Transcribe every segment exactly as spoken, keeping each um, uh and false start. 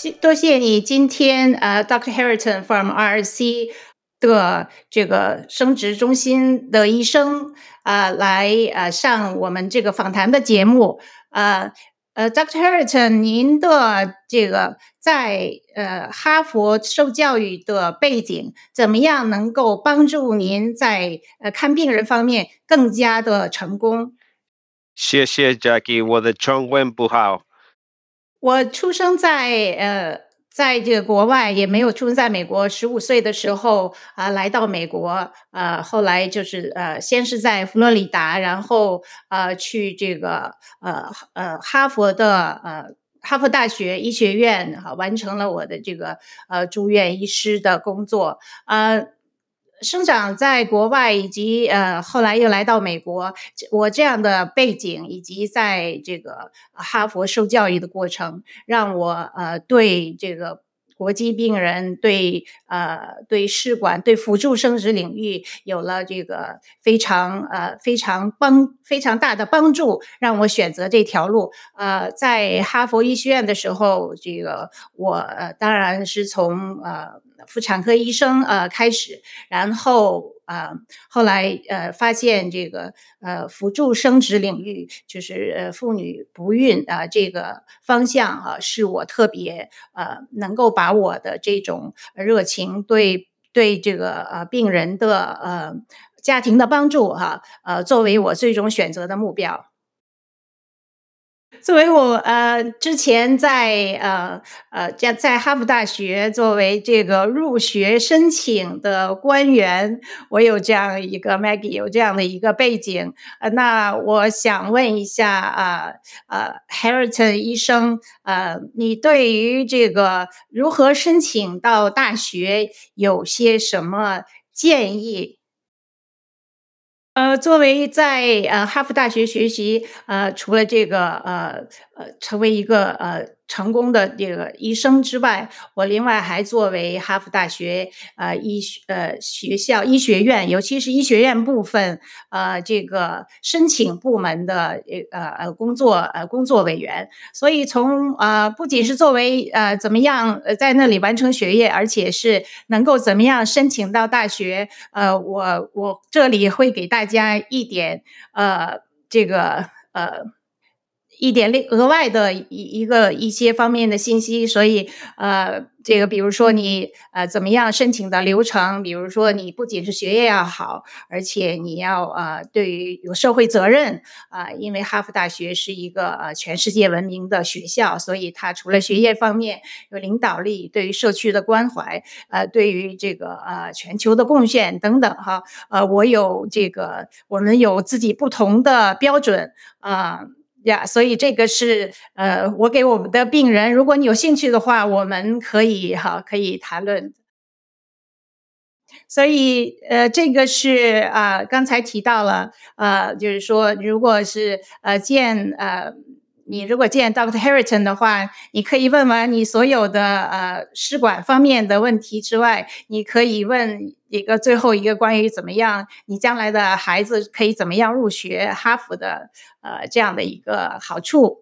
多谢你今天呃，Doctor Harrington from R C 的这个生殖中心的医生啊、呃，来呃上我们这个访谈的节目。呃呃，Doctor Harrington，您的这个在呃哈佛受教育的背景，怎么样能够帮助您在呃看病人方面更加的成功？ 谢谢 Jackie，我的中文不好。 我出生在呃，在这个国外，也没有出生在美国。十五岁的时候啊、来到美国，呃，后来就是呃，先是在佛罗里达，然后呃，去这个呃呃哈佛的呃哈佛大学医学院哈、完成了我的这个呃住院医师的工作。呃，生长在国外，以及呃后来又来到美国，这我这样的背景，以及在这个哈佛受教育的过程，让我呃对这个国际病人、对呃对试管、对辅助生殖领域有了这个非常呃非常帮非常大的帮助，让我选择这条路。呃，在哈佛医学院的时候，这个我呃当然是从呃妇产科医生呃开始，然后呃后来呃发现这个呃辅助生殖领域，就是呃妇女不孕啊、呃、这个方向哈、啊，是我特别呃能够把我的这种热情对对这个呃病人的呃家庭的帮助哈、呃作为我最终选择的目标。作为我呃之前在呃呃在在哈佛大学作为这个入学申请的官员，我有这样一个 Maggie 有这样的一个背景。呃，那我想问一下啊呃，呃 Harrington 医生，呃，你对于这个如何申请到大学有些什么建议？呃，作为在呃哈佛大学学习，呃，除了这个呃呃成为一个呃成功的这个医生之外，我另外还作为哈佛大学呃医学呃学校医学院，尤其是医学院部分呃这个申请部门的呃呃工作呃工作委员，所以从呃不仅是作为呃怎么样呃在那里完成学业，而且是能够怎么样申请到大学，呃，我我这里会给大家一点呃这个呃一点另额外的一一个一些方面的信息，所以呃，这个比如说你呃怎么样申请的流程，比如说你不仅是学业要好，而且你要呃对于有社会责任啊、因为哈佛大学是一个呃全世界闻名的学校，所以它除了学业方面有领导力，对于社区的关怀，呃，对于这个呃全球的贡献等等哈，呃，我有这个我们有自己不同的标准啊。呀，所以这个是呃，我给我们的病人，如果你有兴趣的话，我们可以哈，可以谈论。所以呃，这个是啊、呃刚才提到了呃，就是说，如果是呃见呃。你如果见 Doctor Harrington 的话，你可以问完你所有的呃试管方面的问题之外，你可以问一个最后一个关于怎么样你将来的孩子可以怎么样入学哈佛的呃这样的一个好处。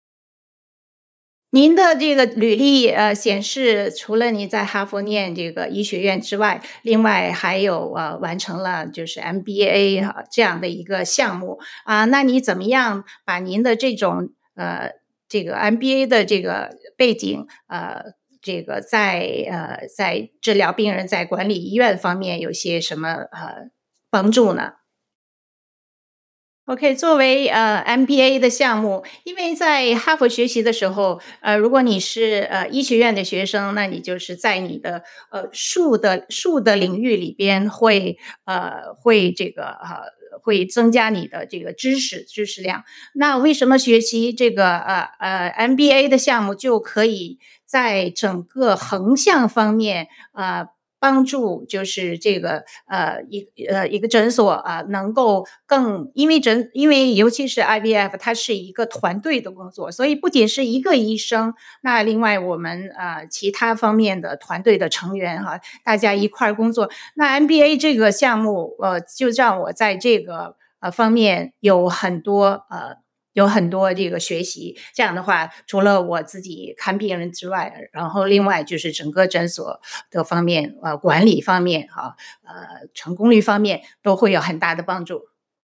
您的这个履历，呃，显示除了你在哈佛念这个医学院之外，另外还有呃完成了就是 M B A 哈这样的一个项目啊、那你怎么样把您的这种呃这个 M B A 的这个背景，呃，这个在呃在治疗病人在管理医院方面有些什么呃帮助呢？OK，作为呃 M B A 的项目，因为在哈佛学习的时候，呃，如果你是呃医学院的学生，那你就是在你的呃术的术的领域里边会呃会这个呃会增加你的这个知识知识量。那为什么学习这个呃呃 M B A 的项目就可以在整个横向方面呃帮助就是这个呃一呃一个诊所啊、能够更因为诊因为尤其是 I V F 它是一个团队的工作，所以不仅是一个医生，那另外我们呃其他方面的团队的成员哈，大家一块儿工作。那 M B A 这个项目呃就让我在这个呃方面有很多呃有很多这个学习。这样的话，除了我自己看病人之外，然后另外就是整个诊所的方面，呃，管理方面哈，呃，成功率方面都会有很大的帮助。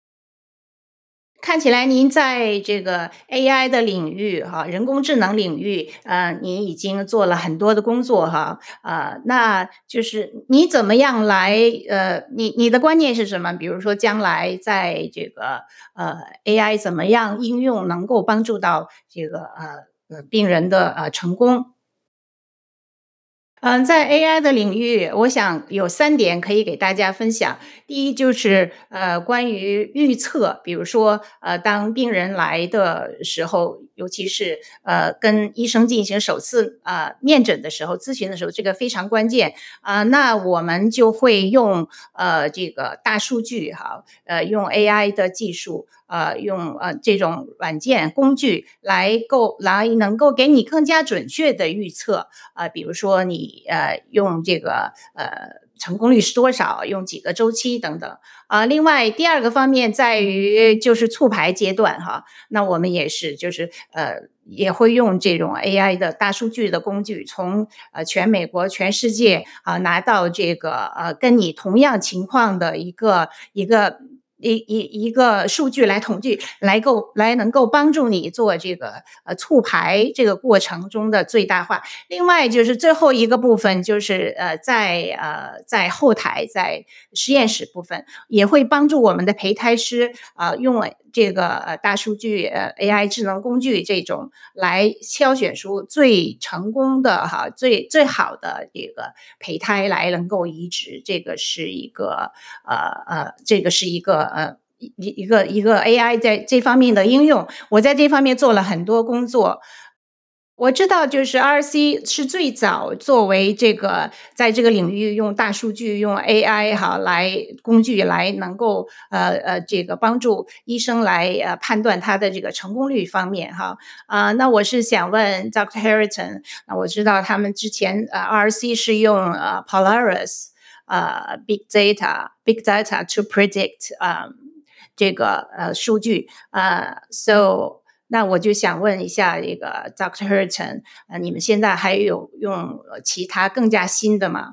看起来您在这个 A I 的领域哈，人工智能领域，呃，您已经做了很多的工作哈，呃，那就是你怎么样来呃，你你的观念是什么？比如说将来在这个呃 A I 怎么样应用能够帮助到这个呃呃病人的呃成功？嗯，在 A I 的领域，我想有三点可以给大家分享。第一就是呃，关于预测，比如说呃，当病人来的时候，尤其是呃跟医生进行首次呃面诊的时候、咨询的时候，这个非常关键啊、那我们就会用呃这个大数据哈，呃用 A I 的技术。呃，用呃这种软件工具来够来能够给你更加准确的预测，呃，比如说你呃用这个呃成功率是多少，用几个周期等等。啊、另外第二个方面在于就是促排阶段哈，那我们也是就是呃也会用这种 A I 的大数据的工具，从呃全美国、全世界啊、拿到这个呃跟你同样情况的一个一个。一一一个数据来统计，来够来能够帮助你做这个呃促排这个过程中的最大化。另外就是最后一个部分，就是呃，在呃在后台，在实验室部分，也会帮助我们的胚胎师啊、呃用这个呃大数据呃 A I 智能工具这种来挑选出最成功的哈最最好的这个胚胎来能够移植。这个是一个呃呃，这个是一个呃。一一个一个 A I 在这方面的应用，我在这方面做了很多工作，我知道就是 R C 是最早作为这个在这个领域用大数据、用 A I 哈来工具来能够呃呃这个帮助医生来呃判断他的这个成功率方面哈啊、呃那我是想问 Doctor Harrington，那我知道他们之前呃 R C 是用呃 Polaris 呃 Big Data Big Data to predict 啊、呃这个呃数据呃 so 那我就想问一下这个 Doctor Hurton，呃，你们现在还有用呃其他更加新的吗？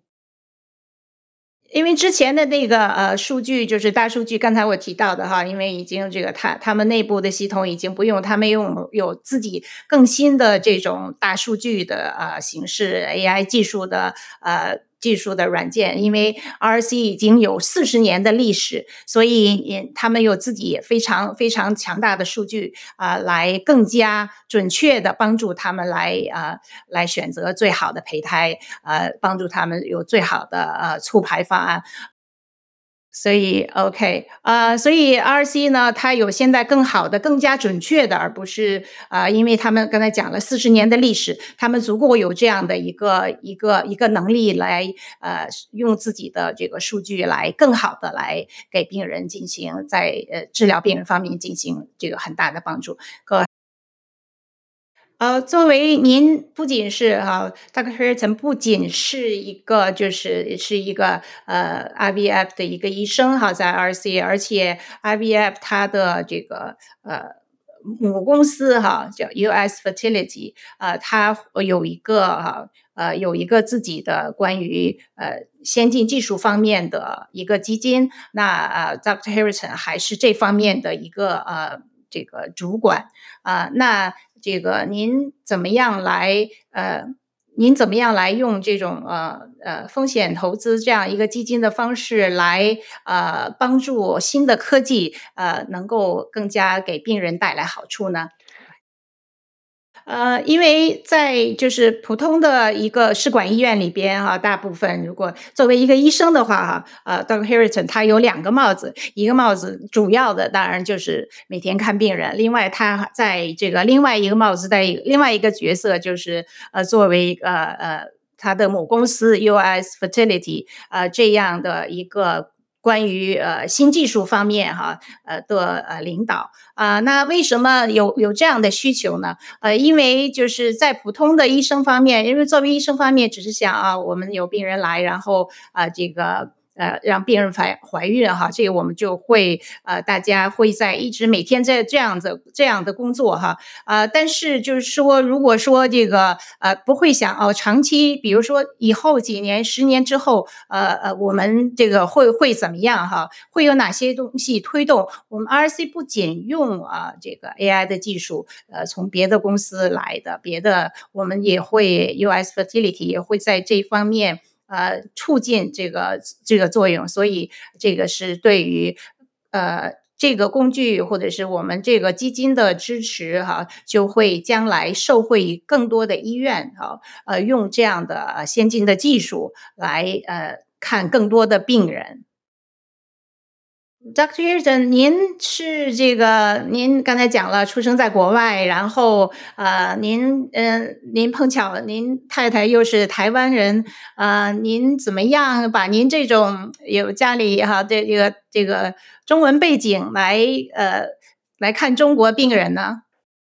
因为之前的那个呃数据就是大数据，刚才我提到的哈，因为已经这个他他们内部的系统已经不用，他们用有自己更新的这种大数据的呃形式 A I 技术的呃技术的软件，因为 R C 已经有四十年的历史，所以也他们有自己非常非常强大的数据啊、呃来更加准确的帮助他们来啊、呃来选择最好的胚胎，呃，帮助他们有最好的呃促排方案。所以 OK，呃，所以 R C 呢，它有现在更好的、更加准确的，而不是啊、呃因为他们刚才讲了四十年的历史，他们足够有这样的一个一个一个能力来呃用自己的这个数据来更好的来给病人进行在呃治疗病人方面进行这个很大的帮助。呃，作为您不仅是哈 d r Hurton 不仅是一个就是是一个呃 I V F 的一个医生哈，在 R C，而且 I V F 它的这个呃母公司哈叫 U S Fertility，呃，它有一个哈呃有一个自己的关于呃先进技术方面的一个基金，那呃 Doctor Harrison 还是这方面的一个呃这个主管。啊、那这个您怎么样来呃，您怎么样来用这种呃呃风险投资这样一个基金的方式来呃帮助新的科技呃能够更加给病人带来好处呢？呃，因为在就是普通的一个试管医院里边哈，大部分如果作为一个医生的话哈，呃，Doctor Harrington 他有两个帽子，一个帽子主要的当然就是每天看病人，另外他在这个另外一个帽子在另外一个角色就是呃作为呃呃他的母公司 U S Fertility 呃这样的一个。关于呃新技术方面哈呃的呃领导啊、那为什么有有这样的需求呢？呃，因为就是在普通的医生方面，因为作为医生方面，只是想啊，我们有病人来，然后啊、这个呃让病人怀怀孕哈，这个我们就会呃大家会在一直每天在这样子这样的工作哈，呃，但是就是说，如果说这个呃不会想哦，长期比如说以后几年、十年之后，呃呃，我们这个会会怎么样哈？会有哪些东西推动我们 R C 不仅用啊这个 A I 的技术，呃，从别的公司来的，别的我们也会 U S Fertility 也会在这方面呃促进这个这个作用，所以这个是对于呃。这个工具或者是我们这个基金的支持哈，就会将来受惠更多的医院哈，呃，用这样的先进的技术来呃看更多的病人。Doctor Hilton，您是这个，您刚才讲了出生在国外，然后呃，您呃，您碰巧您太太又是台湾人，呃，您怎么样把您这种有家里哈这这个这个中文背景来呃来看中国病人呢？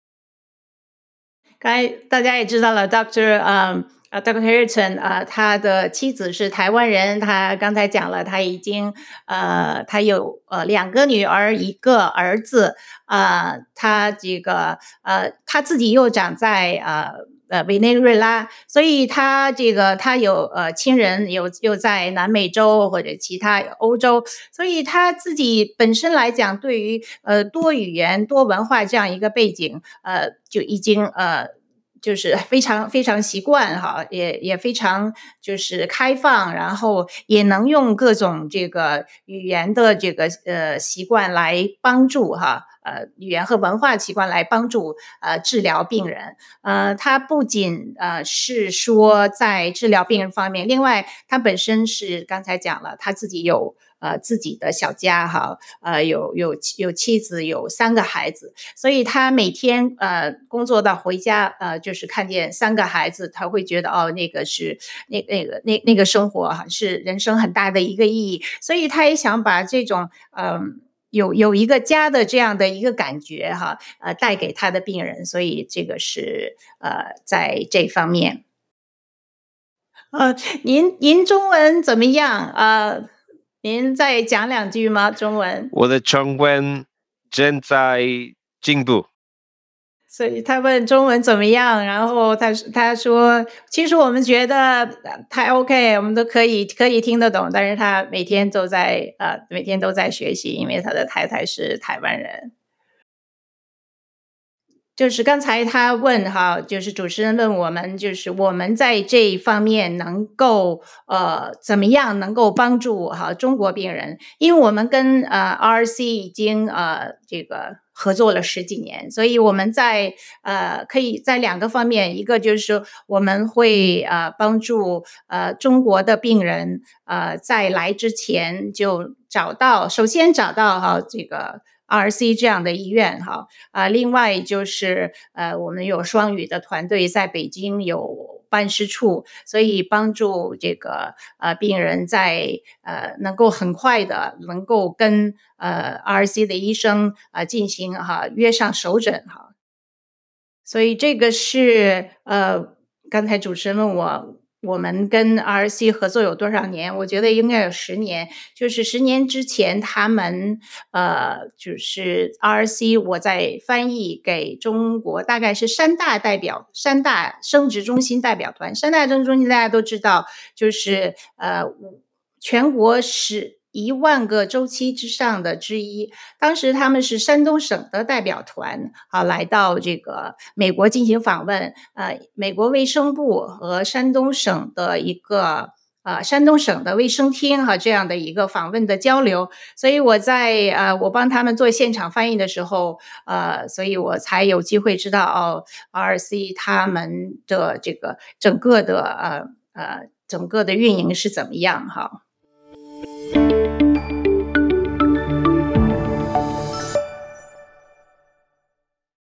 刚才大家也知道了，Doctor 嗯呃，Doctor Harrison 呃，他的妻子是台湾人，他刚才讲了，他已经呃，他有呃两个女儿，一个儿子，呃，他这个呃，他自己又长在呃呃委内瑞拉，所以他这个他有呃亲人有又在南美洲或者其他欧洲，所以他自己本身来讲，对于呃多语言多文化这样一个背景，呃，就已经呃。就是非常非常习惯哈，也也非常就是开放，然后也能用各种这个语言的这个呃习惯来帮助哈，呃语言和文化习惯来帮助呃治疗病人。呃，他不仅呃是说在治疗病人方面，另外他本身是刚才讲了，他自己有呃自己的小家哈，呃有有有妻子，有三个孩子，所以他每天呃工作到回家，呃就是看见三个孩子，他会觉得哦，那个是那那个那那个生活哈、是人生很大的一个意义，所以他也想把这种嗯。呃有有一个家的这样的一个感觉哈，呃，带给他的病人，所以这个是呃在这方面，呃，您您中文怎么样？呃，您再讲两句吗？中文？ 我的中文正在进步。 所以他问中文怎么样，然后他他说，其实我们觉得呃还 OK，我们都可以可以听得懂，但是他每天都在呃每天都在学习，因为他的太太是台湾人。就是刚才他问哈，就是主持人问我们，就是我们在这一方面能够呃怎么样能够帮助哈中国病人？因为我们跟呃 R C 已经呃这个合作了十几年，所以我们在呃可以在两个方面，一个就是说我们会呃帮助呃中国的病人呃在来之前就找到，首先找到哈这个 R C 这样的医院哈。啊，另外就是呃，我们有双语的团队在北京有办事处，所以帮助这个呃病人在呃能够很快的能够跟呃 R C 的医生啊、呃进行哈约上首诊哈。所以这个是呃，刚才主持人问我，我们跟 R C 合作有多少年？我觉得应该有十年。就是十年之前，他们呃，就是 R C，我在翻译给中国，大概是山大代表山大生殖中心代表团。山大生殖中心大家都知道，就是呃，全国是一万个周期之上的之一。当时他们是山东省的代表团啊，来到这个美国进行访问，呃，美国卫生部和山东省的一个呃山东省的卫生厅哈、这样的一个访问的交流，所以我在呃我帮他们做现场翻译的时候，呃，所以我才有机会知道哦，R C 他们的这个整个的呃呃整个的运营是怎么样哈。